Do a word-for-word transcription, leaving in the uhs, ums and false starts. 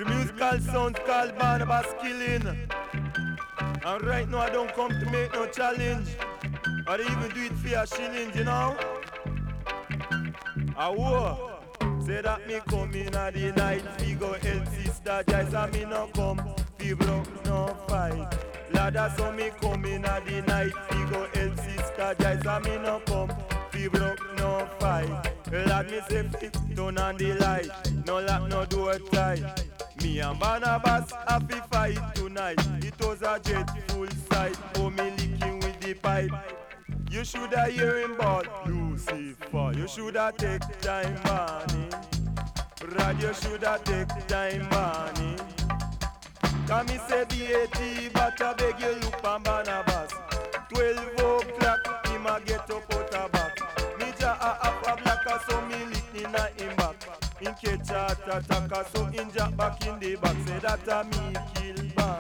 Musical sound called Barnabas Killing. And right now I don't come to make no challenge, or even do it for a shilling, you know. I war. Say that me come in at the night, we go help sister Joyce, and me no come, we broke no fight. Ladder, so me come in at the night, we go help sister Joyce, and me no come, we broke no fight. Lad, me say fit, turn on the light, no lock, no door tight. Me and Barnabas have to fight tonight. It was a jet full sight, oh me licking with the pipe. You shoulda hear him about Lucifer. You shoulda take time, money. Rad, you shoulda take time, money. Come me say B A T, but I beg you look on Barnabas. Twelve o'clock, him a get up out a back. Me ja a half a blacker, so me lick in a him back. In catch a attacker, so in jack back in the back. Say that a me kill back.